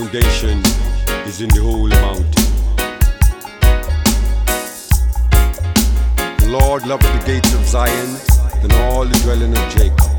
foundation is in the holy mountain. The Lord loveth the gates of Zion than all the dwelling of Jacob.